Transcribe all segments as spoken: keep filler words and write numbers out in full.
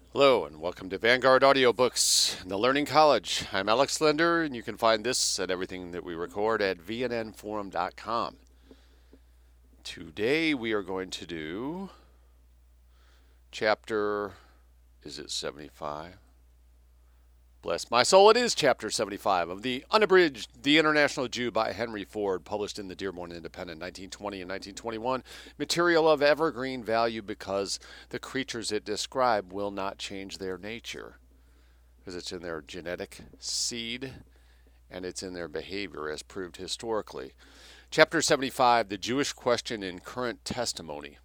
Hello and welcome to Vanguard Audiobooks and the Learning College. I'm Alex Linder, and you can find this and everything that we record at v n n forum dot com. Today we are going to do chapter, is it seventy-five? Bless my soul, it is chapter seventy-five of The Unabridged, The International Jew by Henry Ford, published in the Dearborn Independent, nineteen twenty and nineteen twenty-one. Material of evergreen value because the creatures it describes will not change their nature, because it's in their genetic seed and it's in their behavior as proved historically. Chapter seventy-five, The Jewish Question in Current Testimony.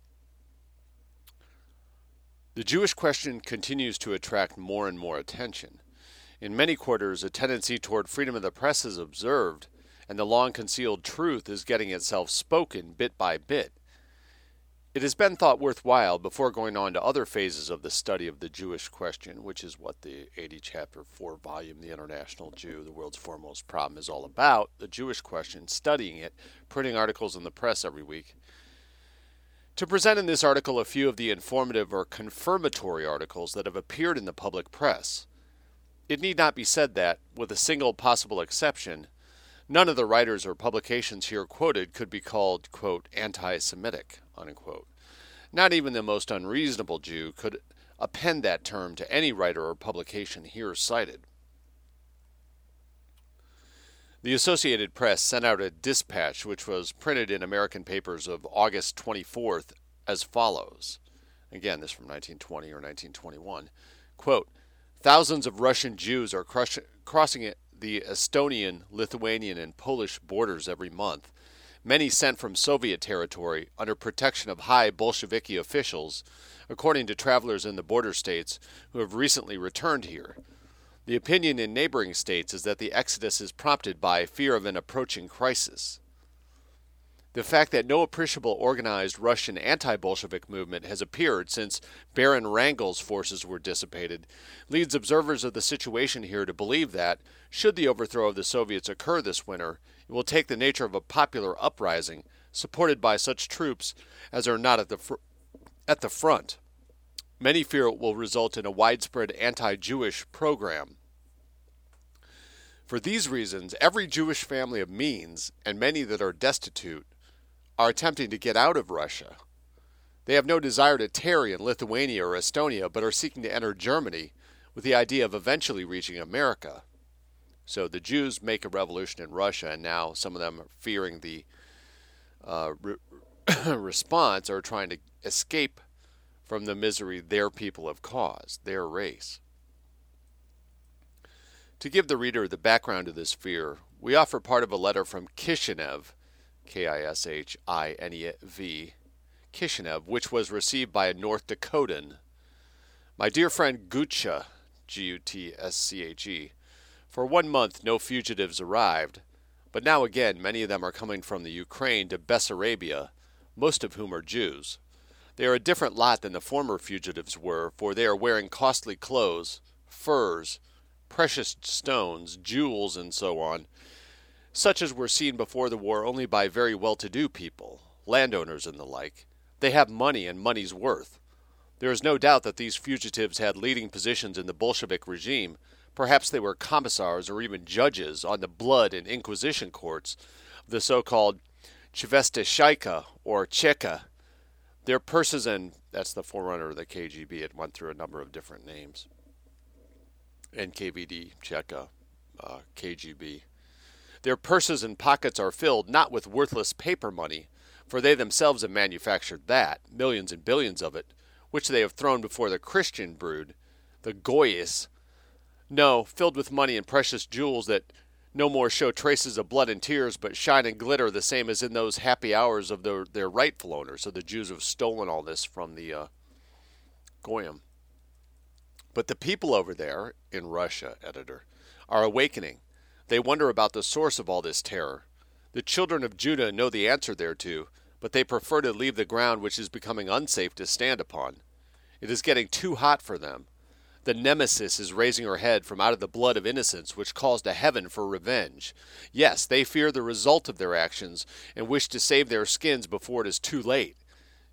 The Jewish question continues to attract more and more attention. In many quarters, a tendency toward freedom of the press is observed, and the long-concealed truth is getting itself spoken bit by bit. It has been thought worthwhile, before going on to other phases of the study of the Jewish question, which is what the eighty chapter four volume, The International Jew, the World's Foremost Problem, is all about, the Jewish question, studying it, printing articles in the press every week, to present in this article a few of the informative or confirmatory articles that have appeared in the public press. It need not be said that, with a single possible exception, none of the writers or publications here quoted could be called, quote, anti-Semitic, unquote. Not even the most unreasonable Jew could append that term to any writer or publication here cited. The Associated Press sent out a dispatch which was printed in American papers of August twenty-fourth as follows. Again, this from nineteen twenty or nineteen twenty-one. Quote, thousands of Russian Jews are crush- crossing the Estonian, Lithuanian, and Polish borders every month, many sent from Soviet territory under protection of high Bolsheviki officials, according to travelers in the border states who have recently returned here. The opinion in neighboring states is that the exodus is prompted by fear of an approaching crisis. The fact that no appreciable organized Russian anti-Bolshevik movement has appeared since Baron Wrangel's forces were dissipated leads observers of the situation here to believe that, should the overthrow of the Soviets occur this winter, it will take the nature of a popular uprising supported by such troops as are not at the fr- at the front. Many fear it will result in a widespread anti-Jewish program. For these reasons, every Jewish family of means, and many that are destitute, are attempting to get out of Russia. They have no desire to tarry in Lithuania or Estonia, but are seeking to enter Germany with the idea of eventually reaching America. So the Jews make a revolution in Russia, and now some of them are fearing the uh, re- response, are trying to escape from the misery their people have caused, their race. To give the reader the background to this fear, we offer part of a letter from Kishinev, K I S H I N E V, Kishinev, which was received by a North Dakotan. My dear friend Gutscha, G U T S C H E, for one month no fugitives arrived, but now again many of them are coming from the Ukraine to Bessarabia, most of whom are Jews. They are a different lot than the former fugitives were, for they are wearing costly clothes, furs, precious stones, jewels, and so on, such as were seen before the war only by very well-to-do people, landowners and the like. They have money and money's worth. There is no doubt that these fugitives had leading positions in the Bolshevik regime. Perhaps they were commissars or even judges on the blood and inquisition courts of the so-called Chvesteshika or Cheka. Their purses, and that's the forerunner of the K G B. It went through a number of different names. N K V D, Cheka, uh, K G B. Their purses and pockets are filled not with worthless paper money, for they themselves have manufactured that, millions and billions of it, which they have thrown before the Christian brood, the Goyis. No, filled with money and precious jewels that no more show traces of blood and tears, but shine and glitter the same as in those happy hours of their, their rightful owners. So the Jews have stolen all this from the uh, Goyim. But the people over there, in Russia, editor, are awakening. They wonder about the source of all this terror. The children of Judah know the answer thereto, but they prefer to leave the ground which is becoming unsafe to stand upon. It is getting too hot for them. The nemesis is raising her head from out of the blood of innocence, which calls to heaven for revenge. Yes, they fear the result of their actions, and wish to save their skins before it is too late.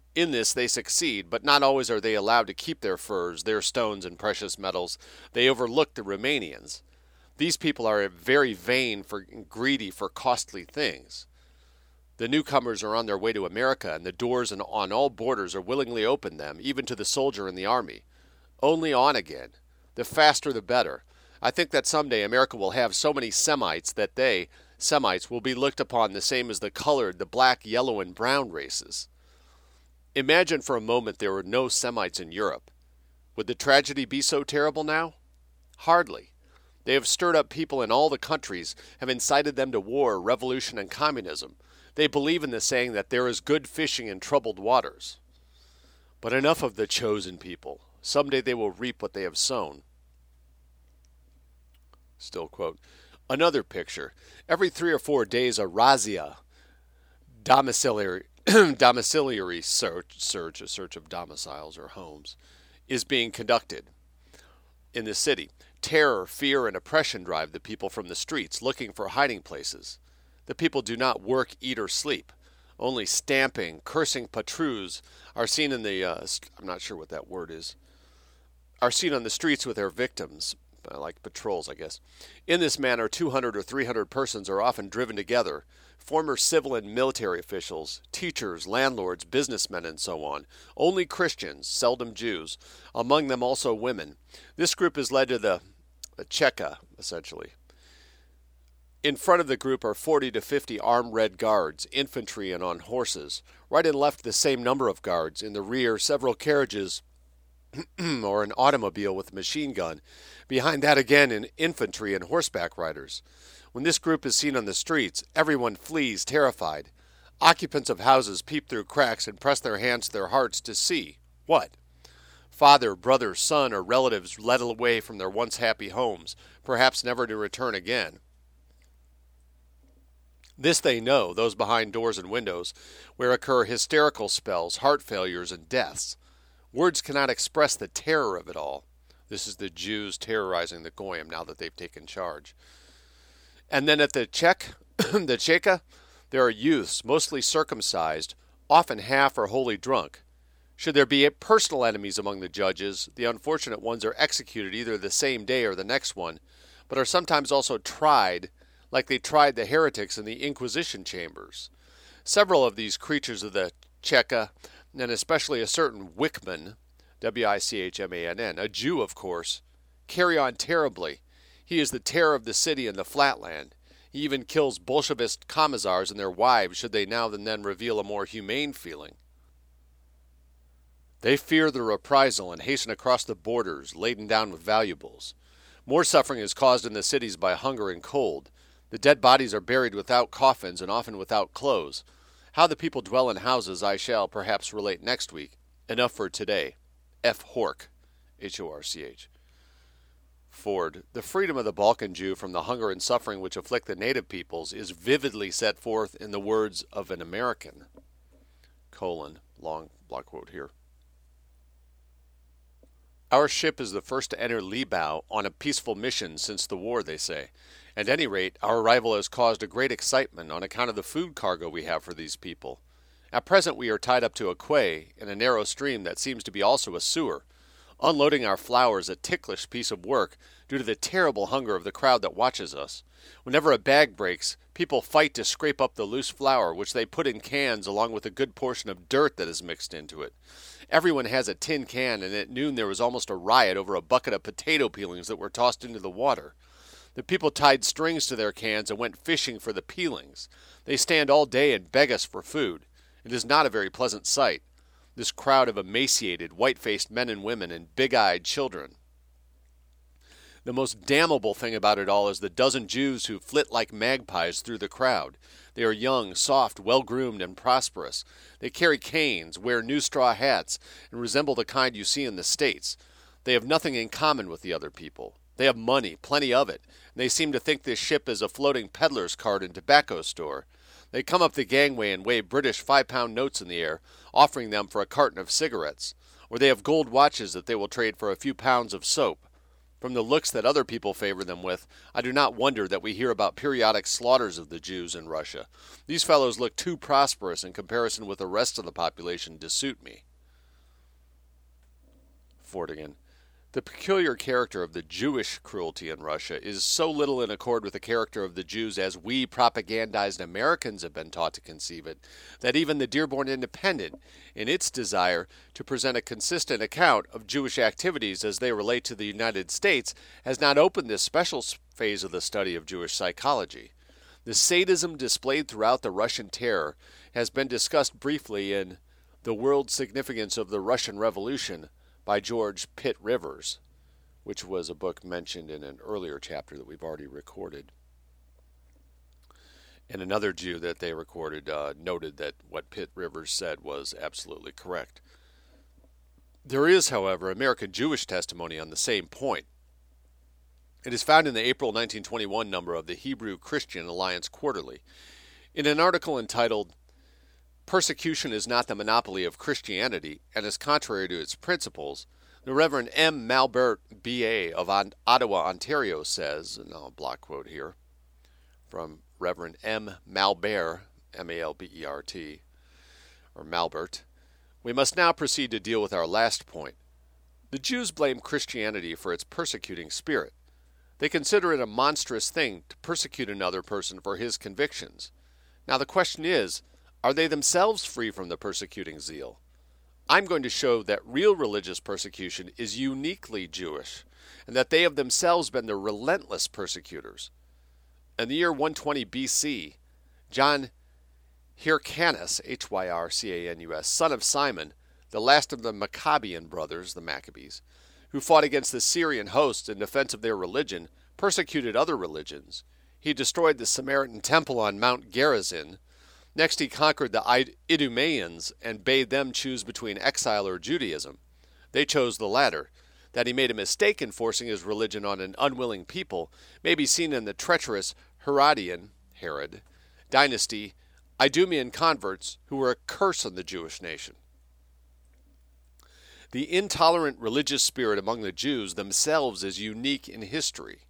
In this they succeed, but not always are they allowed to keep their furs, their stones and precious metals. They overlook the Romanians. These people are very vain for greedy for costly things. The newcomers are on their way to America, and the doors on all borders are willingly opened them, even to the soldier in the army. Only on again. The faster the better. I think that someday America will have so many Semites that they, Semites, will be looked upon the same as the colored, the black, yellow, and brown races. Imagine for a moment there were no Semites in Europe. Would the tragedy be so terrible now? Hardly. They have stirred up people in all the countries, have incited them to war, revolution, and communism. They believe in the saying that there is good fishing in troubled waters. But enough of the chosen people. Someday they will reap what they have sown. Still quote. Another picture. Every three or four days a razzia, domiciliary, domiciliary search, search, a search of domiciles or homes, is being conducted in the city. Terror, fear, and oppression drive the people from the streets looking for hiding places. The people do not work, eat, or sleep. Only stamping, cursing patrons are seen in the, uh, I'm not sure what that word is, are seen on the streets with their victims, like patrols, I guess. In this manner, two hundred or three hundred persons are often driven together, former civil and military officials, teachers, landlords, businessmen, and so on. Only Christians, seldom Jews, among them also women. This group is led to the, the Cheka, essentially. In front of the group are forty to fifty armed red guards, infantry and on horses. Right and left the same number of guards. In the rear, several carriages or an automobile with a machine gun. Behind that again, in infantry and horseback riders. When this group is seen on the streets, everyone flees terrified. Occupants of houses peep through cracks and press their hands to their hearts to see what? Father, brother, son, or relatives led away from their once happy homes, perhaps never to return again. This they know, those behind doors and windows, where occur hysterical spells, heart failures, and deaths. Words cannot express the terror of it all. This is the Jews terrorizing the Goyim now that they've taken charge. And then at the Czech, the Cheka, there are youths, mostly circumcised, often half or wholly drunk. Should there be personal enemies among the judges, the unfortunate ones are executed either the same day or the next one, but are sometimes also tried, like they tried the heretics in the Inquisition chambers. Several of these creatures of the Cheka, and especially a certain Wickman, W I C H M A N N, a Jew, of course, carry on terribly. He is the terror of the city and the flatland. He even kills Bolshevist commissars and their wives should they now and then reveal a more humane feeling. They fear the reprisal and hasten across the borders, laden down with valuables. More suffering is caused in the cities by hunger and cold. The dead bodies are buried without coffins and often without clothes. How the people dwell in houses I shall perhaps relate next week. Enough for today. F. Horch, H O R C H. Ford. The freedom of the Balkan Jew from the hunger and suffering which afflict the native peoples is vividly set forth in the words of an American. Colon. Long block quote here. Our ship is the first to enter Libau on a peaceful mission since the war, they say. At any rate, our arrival has caused a great excitement on account of the food cargo we have for these people. At present we are tied up to a quay in a narrow stream that seems to be also a sewer. Unloading our flour is a ticklish piece of work due to the terrible hunger of the crowd that watches us. Whenever a bag breaks, people fight to scrape up the loose flour, which they put in cans along with a good portion of dirt that is mixed into it. Everyone has a tin can, and at noon there was almost a riot over a bucket of potato peelings that were tossed into the water. The people tied strings to their cans and went fishing for the peelings. They stand all day and beg us for food. It is not a very pleasant sight, this crowd of emaciated, white-faced men and women and big-eyed children. The most damnable thing about it all is the dozen Jews who flit like magpies through the crowd. They are young, soft, well-groomed, and prosperous. They carry canes, wear new straw hats, and resemble the kind you see in the States. They have nothing in common with the other people. They have money, plenty of it, and they seem to think this ship is a floating peddler's cart and tobacco store. They come up the gangway and wave British five-pound notes in the air, offering them for a carton of cigarettes, or they have gold watches that they will trade for a few pounds of soap. From the looks that other people favor them with, I do not wonder that we hear about periodic slaughters of the Jews in Russia. These fellows look too prosperous in comparison with the rest of the population to suit me. Fordigan. The peculiar character of the Jewish cruelty in Russia is so little in accord with the character of the Jews as we propagandized Americans have been taught to conceive it, that even the Dearborn Independent, in its desire to present a consistent account of Jewish activities as they relate to the United States, has not opened this special phase of the study of Jewish psychology. The sadism displayed throughout the Russian terror has been discussed briefly in The World Significance of the Russian Revolution by George Pitt Rivers, which was a book mentioned in an earlier chapter that we've already recorded. And another Jew that they recorded uh, noted that what Pitt Rivers said was absolutely correct. There is, however, American Jewish testimony on the same point. It is found in the April nineteen twenty-one number of the Hebrew Christian Alliance Quarterly. In an article entitled Persecution is not the monopoly of Christianity and is contrary to its principles, the Reverend M. Malbert, B A of Ottawa, Ontario says, and I'll block quote here, from Reverend M. Malbert, M A L B E R T, or Malbert, we must now proceed to deal with our last point. The Jews blame Christianity for its persecuting spirit. They consider it a monstrous thing to persecute another person for his convictions. Now the question is, are they themselves free from the persecuting zeal? I'm going to show that real religious persecution is uniquely Jewish, and that they have themselves been the relentless persecutors. In the year one twenty B C, John Hyrcanus, H Y R C A N U S, son of Simon, the last of the Maccabean brothers, the Maccabees, who fought against the Syrian hosts in defense of their religion, persecuted other religions. He destroyed the Samaritan temple on Mount Gerizim. Next he conquered the Idumeans and bade them choose between exile or Judaism. They chose the latter. That he made a mistake in forcing his religion on an unwilling people may be seen in the treacherous Herodian, Herod, dynasty, Idumean converts who were a curse on the Jewish nation. The intolerant religious spirit among the Jews themselves is unique in history.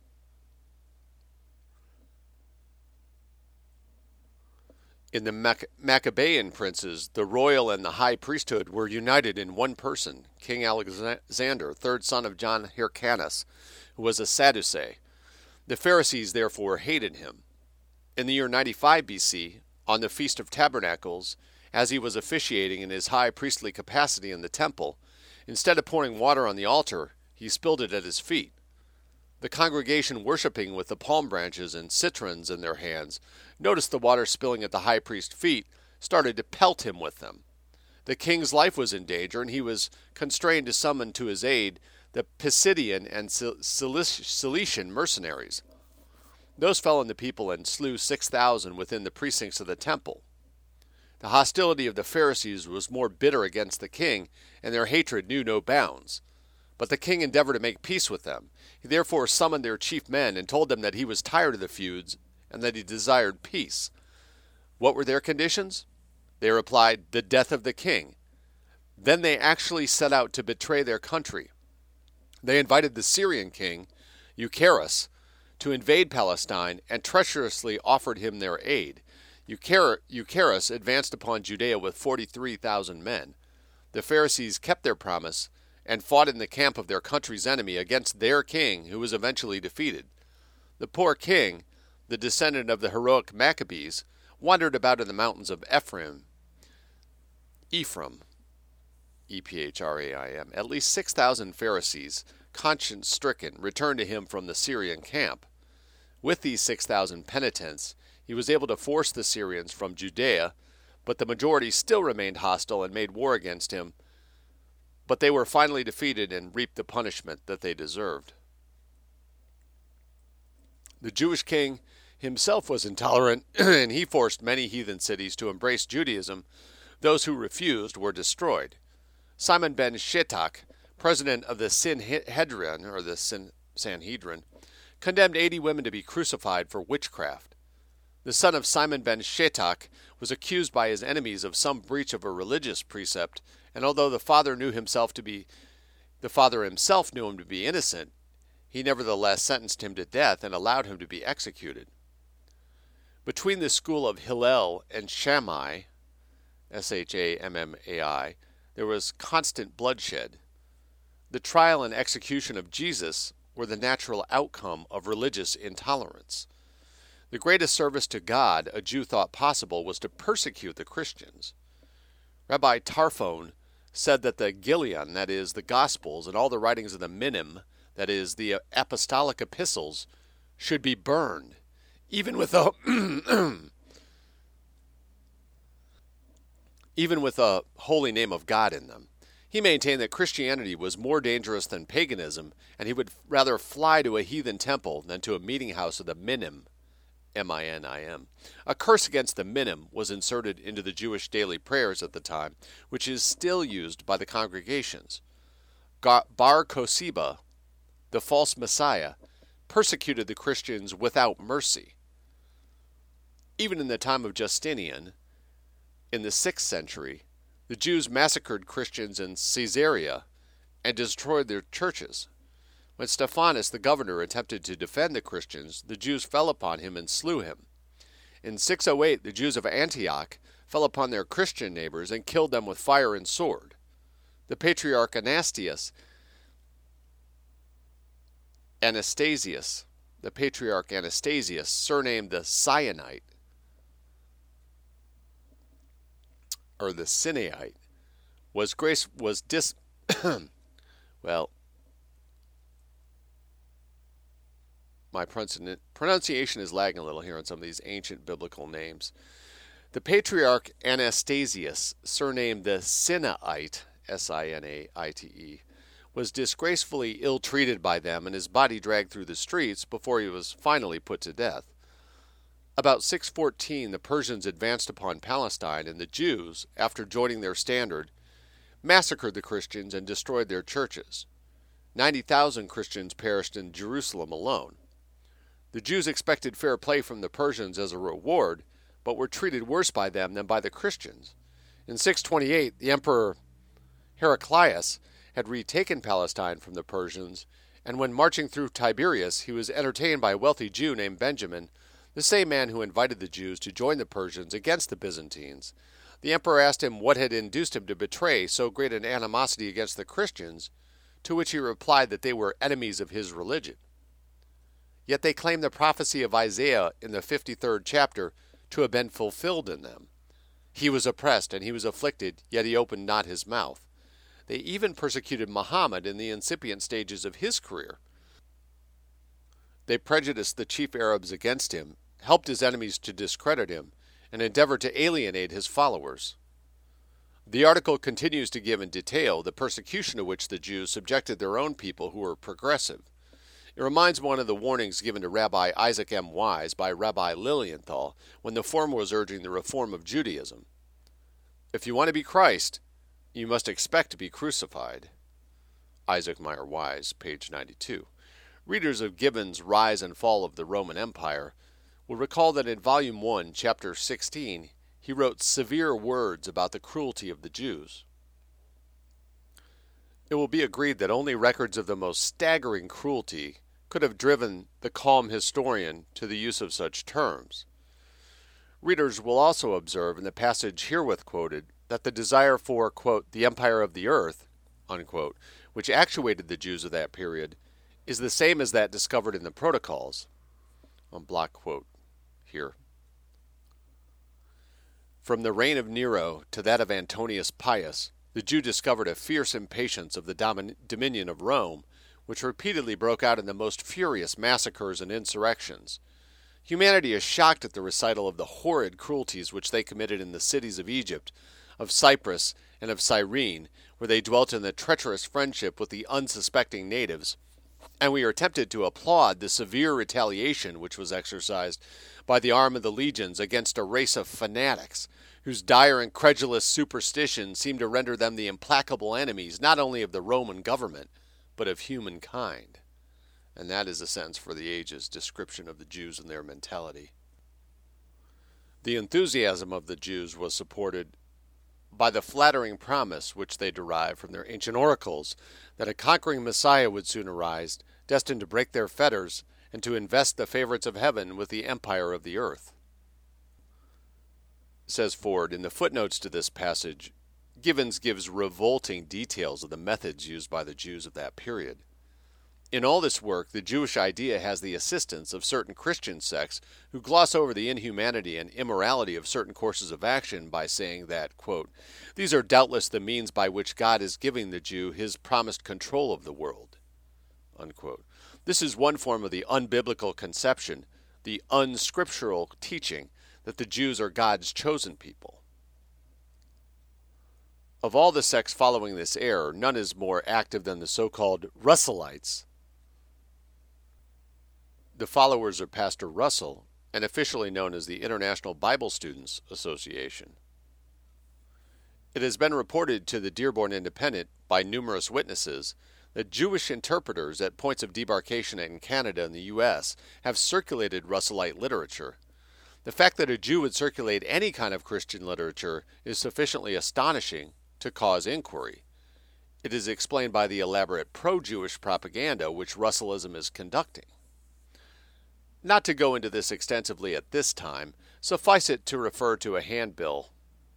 In the Mac- Maccabean princes, the royal and the high priesthood were united in one person, King Alexander, third son of John Hyrcanus, who was a Sadducee. The Pharisees therefore hated him. In the year ninety-five B C, on the Feast of Tabernacles, as he was officiating in his high priestly capacity in the temple, instead of pouring water on the altar, he spilled it at his feet. The congregation worshipping with the palm branches and citrons in their hands noticed the water spilling at the high priest's feet, started to pelt him with them. The king's life was in danger, and he was constrained to summon to his aid the Pisidian and Cilician mercenaries. Those fell on the people and slew six thousand within the precincts of the temple. The hostility of the Pharisees was more bitter against the king, and their hatred knew no bounds. But the king endeavored to make peace with them. He therefore summoned their chief men and told them that he was tired of the feuds and that he desired peace. What were their conditions? They replied, the death of the king. Then they actually set out to betray their country. They invited the Syrian king, Eucharius, to invade Palestine and treacherously offered him their aid. Eucharius advanced upon Judea with forty-three thousand men. The Pharisees kept their promise and fought in the camp of their country's enemy against their king, who was eventually defeated. The poor king, the descendant of the heroic Maccabees, wandered about in the mountains of Ephraim, Ephraim, E P H R A I M. At least six thousand Pharisees, conscience-stricken, returned to him from the Syrian camp. With these six thousand penitents, he was able to force the Syrians from Judea, but the majority still remained hostile and made war against him. But they were finally defeated and reaped the punishment that they deserved. The Jewish king himself was intolerant, and he forced many heathen cities to embrace Judaism. Those who refused were destroyed. Simon ben Shetach, president of the Sanhedrin, or the Sanhedrin, condemned eighty women to be crucified for witchcraft. The son of Simon ben Shetach was accused by his enemies of some breach of a religious precept, and although the father knew himself to be, the father himself knew him to be innocent, he nevertheless sentenced him to death and allowed him to be executed. Between the school of Hillel and Shammai, S H A M M A I, there was constant bloodshed. The trial and execution of Jesus were the natural outcome of religious intolerance. The greatest service to God a Jew thought possible was to persecute the Christians. Rabbi Tarfon said that the Gilion, that is, the Gospels, and all the writings of the Minim, that is, the apostolic epistles, should be burned, even with a even with a holy name of God in them. He maintained that Christianity was more dangerous than paganism, and he would rather fly to a heathen temple than to a meeting house of the Minim, M I N I M. A curse against the Minim was inserted into the Jewish daily prayers at the time, which is still used by the congregations. Bar Kosiba, the false Messiah, persecuted the Christians without mercy. Even in the time of Justinian, in the sixth century, the Jews massacred Christians in Caesarea and destroyed their churches. When Stephanus, the governor, attempted to defend the Christians, the Jews fell upon him and slew him. In six oh eight, the Jews of Antioch fell upon their Christian neighbors and killed them with fire and sword. The patriarch Anastasius, Anastasius, the patriarch Anastasius, surnamed the Sinite, or the Sineite, was grace was dis well my pronunciation is lagging a little here on some of these ancient biblical names. The patriarch Anastasius, surnamed the Sinaite, S I N A I T E, was disgracefully ill-treated by them and his body dragged through the streets before he was finally put to death. About six fourteen, the Persians advanced upon Palestine, and the Jews, after joining their standard, massacred the Christians and destroyed their churches. ninety thousand Christians perished in Jerusalem alone. The Jews expected fair play from the Persians as a reward, but were treated worse by them than by the Christians. In six twenty-eight, the Emperor Heraclius had retaken Palestine from the Persians, and when marching through Tiberias, he was entertained by a wealthy Jew named Benjamin, the same man who invited the Jews to join the Persians against the Byzantines. The emperor asked him what had induced him to betray so great an animosity against the Christians, to which he replied that they were enemies of his religion. Yet they claimed the prophecy of Isaiah in the fifty-third chapter to have been fulfilled in them. He was oppressed and he was afflicted, yet he opened not his mouth. They even persecuted Muhammad in the incipient stages of his career. They prejudiced the chief Arabs against him, helped his enemies to discredit him, and endeavored to alienate his followers. The article continues to give in detail the persecution to which the Jews subjected their own people who were progressive. It reminds one of the warnings given to Rabbi Isaac M. Wise by Rabbi Lilienthal when the former was urging the reform of Judaism. If you want to be Christ, you must expect to be crucified. Isaac Meyer Wise, page ninety-two. Readers of Gibbon's Rise and Fall of the Roman Empire will recall that in Volume one, Chapter sixteen, he wrote severe words about the cruelty of the Jews. It will be agreed that only records of the most staggering cruelty could have driven the calm historian to the use of such terms. Readers will also observe in the passage herewith quoted that the desire for, quote, the empire of the earth, unquote, which actuated the Jews of that period, is the same as that discovered in the protocols. On block quote here. From the reign of Nero to that of Antonius Pius, the Jew discovered a fierce impatience of the domin- dominion of Rome, which repeatedly broke out in the most furious massacres and insurrections. Humanity is shocked at the recital of the horrid cruelties which they committed in the cities of Egypt, of Cyprus, and of Cyrene, where they dwelt in the treacherous friendship with the unsuspecting natives, and we are tempted to applaud the severe retaliation which was exercised by the arm of the legions against a race of fanatics, whose dire and credulous superstition seemed to render them the implacable enemies not only of the Roman government, but of humankind. And that is a sentence for the ages description of the Jews and their mentality. The enthusiasm of the Jews was supported by the flattering promise which they derived from their ancient oracles that a conquering Messiah would soon arise destined to break their fetters and to invest the favorites of heaven with the empire of the earth. Says Ford, in the footnotes to this passage, Givens gives revolting details of the methods used by the Jews of that period. In all this work, the Jewish idea has the assistance of certain Christian sects who gloss over the inhumanity and immorality of certain courses of action by saying that, quote, these are doubtless the means by which God is giving the Jew his promised control of the world, unquote. This is one form of the unbiblical conception, the unscriptural teaching, that the Jews are God's chosen people. Of all the sects following this error, none is more active than the so-called Russellites, the followers of Pastor Russell, and officially known as the International Bible Students Association. It has been reported to the Dearborn Independent by numerous witnesses that Jewish interpreters at points of demarcation in Canada and the U S have circulated Russellite literature. The fact that a Jew would circulate any kind of Christian literature is sufficiently astonishing to cause inquiry. It is explained by the elaborate pro-Jewish propaganda which Russellism is conducting. Not to go into this extensively at this time, suffice it to refer to a handbill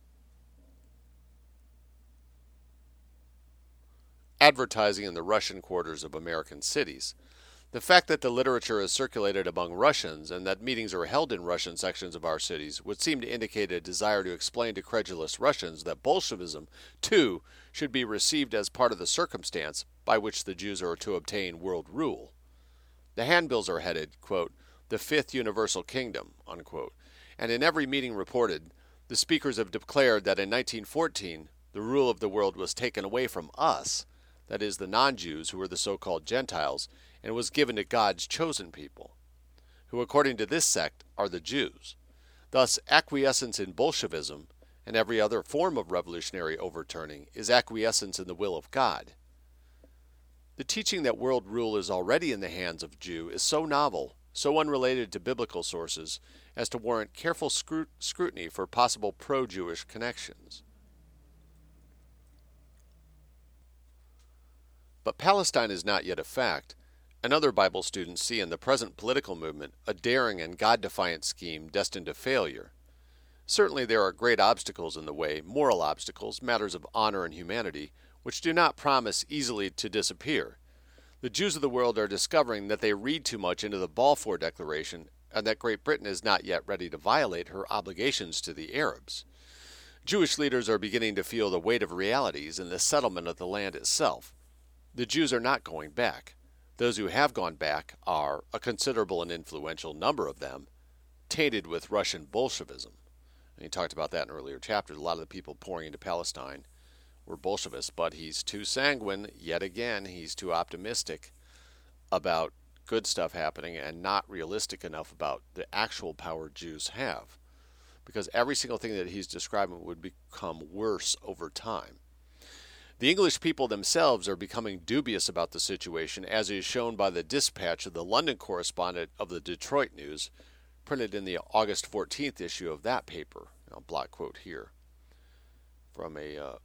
advertising in the Russian quarters of American cities. The fact that the literature is circulated among Russians and that meetings are held in Russian sections of our cities would seem to indicate a desire to explain to credulous Russians that Bolshevism, too, should be received as part of the circumstance by which the Jews are to obtain world rule. The handbills are headed, quote, the Fifth Universal Kingdom, unquote, and in every meeting reported, the speakers have declared that in nineteen fourteen, the rule of the world was taken away from us, that is, the non-Jews who were the so-called Gentiles, and was given to God's chosen people, who according to this sect are the Jews. Thus, acquiescence in Bolshevism and every other form of revolutionary overturning is acquiescence in the will of God. The teaching that world rule is already in the hands of Jew is so novel, so unrelated to biblical sources, as to warrant careful scrut- scrutiny for possible pro-Jewish connections. But Palestine is not yet a fact, and other Bible students see in the present political movement a daring and God-defiant scheme destined to failure. Certainly there are great obstacles in the way, moral obstacles, matters of honor and humanity, which do not promise easily to disappear. The Jews of the world are discovering that they read too much into the Balfour Declaration and that Great Britain is not yet ready to violate her obligations to the Arabs. Jewish leaders are beginning to feel the weight of realities in the settlement of the land itself. The Jews are not going back. Those who have gone back are, a considerable and influential number of them, tainted with Russian Bolshevism. And he talked about that in earlier chapters. A lot of the people pouring into Palestine were Bolshevists, but he's too sanguine. Yet again, he's too optimistic about good stuff happening and not realistic enough about the actual power Jews have. Because every single thing that he's describing would become worse over time. The English people themselves are becoming dubious about the situation, as is shown by the dispatch of the London correspondent of the Detroit News, printed in the August fourteenth issue of that paper. I'll block quote here. From a uh,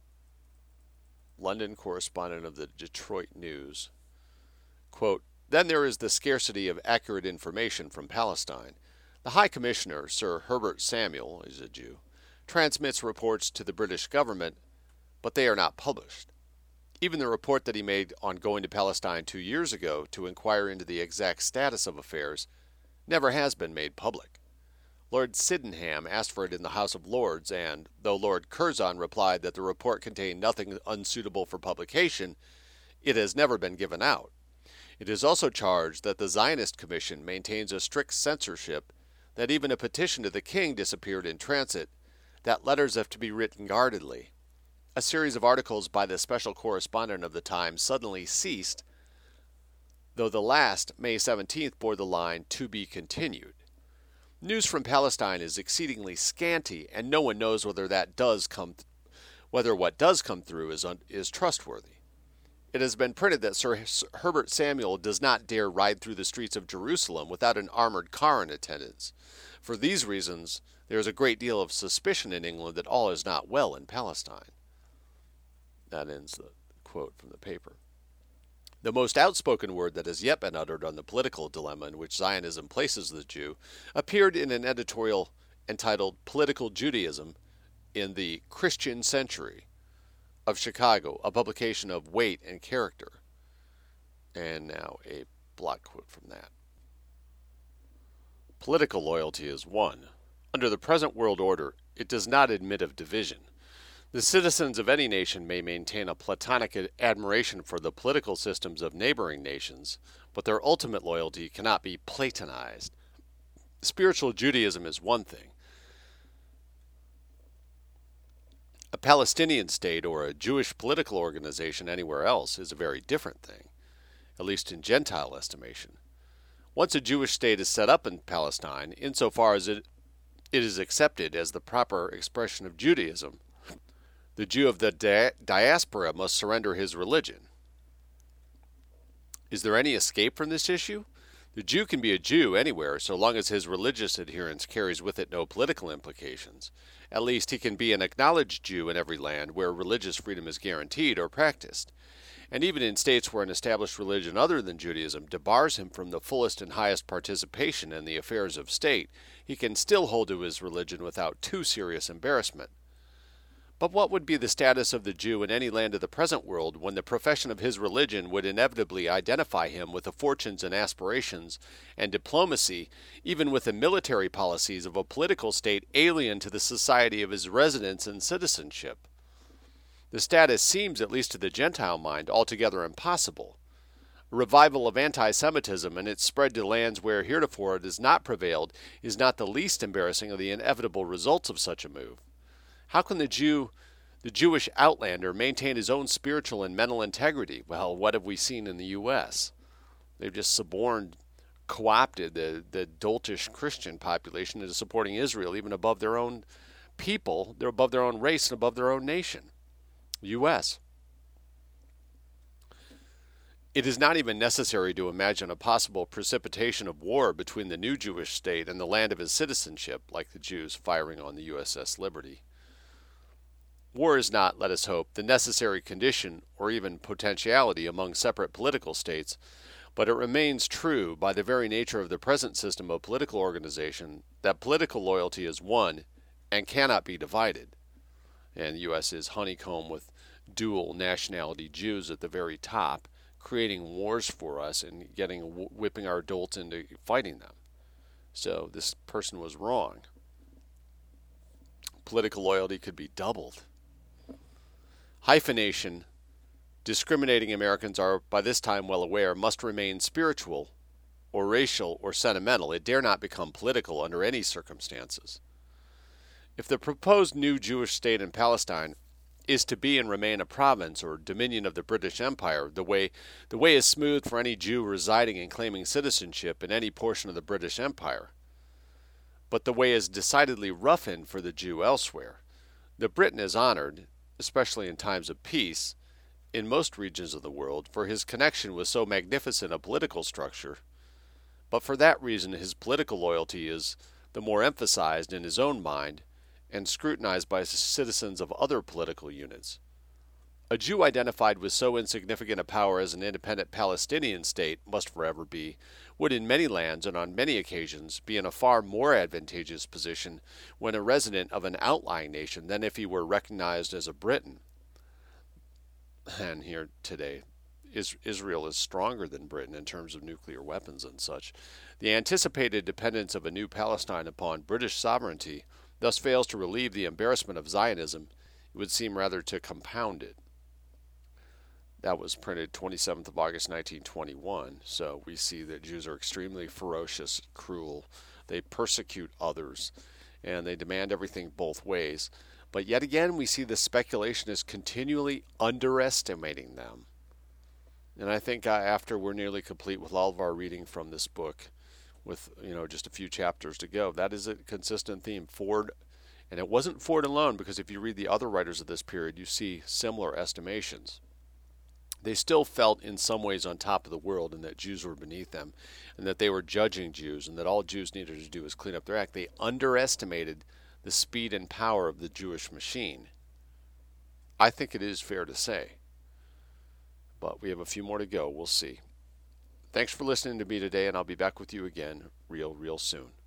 London correspondent of the Detroit News. Quote, then there is the scarcity of accurate information from Palestine. The High Commissioner, Sir Herbert Samuel, is a Jew, transmits reports to the British government, but they are not published. Even the report that he made on going to Palestine two years ago to inquire into the exact status of affairs never has been made public. Lord Sydenham asked for it in the House of Lords, and, though Lord Curzon replied that the report contained nothing unsuitable for publication, it has never been given out. It is also charged that the Zionist Commission maintains a strict censorship, that even a petition to the king disappeared in transit, that letters have to be written guardedly. A series of articles by the special correspondent of the Times suddenly ceased, though the last, May seventeenth, bore the line, to be continued. News from Palestine is exceedingly scanty, and no one knows whether that does come, th- whether what does come through is un- is trustworthy. It has been printed that Sir Herbert Samuel does not dare ride through the streets of Jerusalem without an armored car in attendance. For these reasons, there is a great deal of suspicion in England that all is not well in Palestine. That ends the quote from the paper. The most outspoken word that has yet been uttered on the political dilemma in which Zionism places the Jew appeared in an editorial entitled Political Judaism in the Christian Century of Chicago, a publication of Weight and Character. And now a block quote from that. Political loyalty is one. Under the present world order, it does not admit of division. The citizens of any nation may maintain a platonic admiration for the political systems of neighboring nations, but their ultimate loyalty cannot be platonized. Spiritual Judaism is one thing. A Palestinian state or a Jewish political organization anywhere else is a very different thing, at least in Gentile estimation. Once a Jewish state is set up in Palestine, insofar as it, it is accepted as the proper expression of Judaism, the Jew of the di- diaspora must surrender his religion. Is there any escape from this issue? The Jew can be a Jew anywhere so long as his religious adherence carries with it no political implications. At least he can be an acknowledged Jew in every land where religious freedom is guaranteed or practiced. And even in states where an established religion other than Judaism debars him from the fullest and highest participation in the affairs of state, he can still hold to his religion without too serious embarrassment. But what would be the status of the Jew in any land of the present world when the profession of his religion would inevitably identify him with the fortunes and aspirations and diplomacy, even with the military policies of a political state alien to the society of his residence and citizenship? The status seems, at least to the Gentile mind, altogether impossible. A revival of anti-Semitism and its spread to lands where heretofore it has not prevailed is not the least embarrassing of the inevitable results of such a move. How can the Jew, the Jewish outlander, maintain his own spiritual and mental integrity? Well, what have we seen in the U S? They've just suborned, co-opted the, the doltish Christian population into supporting Israel even above their own people. They're above their own race and above their own nation, U S. It is not even necessary to imagine a possible precipitation of war between the new Jewish state and the land of his citizenship, like the Jews firing on the U S S Liberty. War is not, let us hope, the necessary condition or even potentiality among separate political states, but it remains true by the very nature of the present system of political organization that political loyalty is one and cannot be divided. And the U S is honeycombed with dual nationality Jews at the very top, creating wars for us and getting whipping our dolts into fighting them. So this person was wrong. Political loyalty could be doubled. Hyphenation, discriminating Americans are by this time well aware, must remain spiritual or racial or sentimental. It dare not become political under any circumstances. If the proposed new Jewish state in Palestine is to be and remain a province or dominion of the British Empire, the way the way is smooth for any Jew residing and claiming citizenship in any portion of the British Empire. But the way is decidedly roughened for the Jew elsewhere. The Briton is honored, especially in times of peace, in most regions of the world, for his connection with so magnificent a political structure. But for that reason his political loyalty is the more emphasized in his own mind and scrutinized by citizens of other political units. A Jew identified with so insignificant a power as an independent Palestinian state must forever be, would in many lands and on many occasions be in a far more advantageous position when a resident of an outlying nation than if he were recognized as a Briton. And here today, Israel is stronger than Britain in terms of nuclear weapons and such. The anticipated dependence of a new Palestine upon British sovereignty thus fails to relieve the embarrassment of Zionism. It would seem rather to compound it. That was printed twenty-seventh of August nineteen twenty-one, so we see that Jews are extremely ferocious, cruel. They persecute others, and they demand everything both ways. But yet again, we see the speculation is continually underestimating them. And I think uh, after we're nearly complete with all of our reading from this book, with you know just a few chapters to go, that is a consistent theme. Ford, and it wasn't Ford alone, because if you read the other writers of this period, you see similar estimations. They still felt in some ways on top of the world and that Jews were beneath them and that they were judging Jews and that all Jews needed to do was clean up their act. They underestimated the speed and power of the Jewish machine. I think it is fair to say. but we have a few more to go. We'll see. Thanks for listening to me today, and I'll be back with you again real, real soon.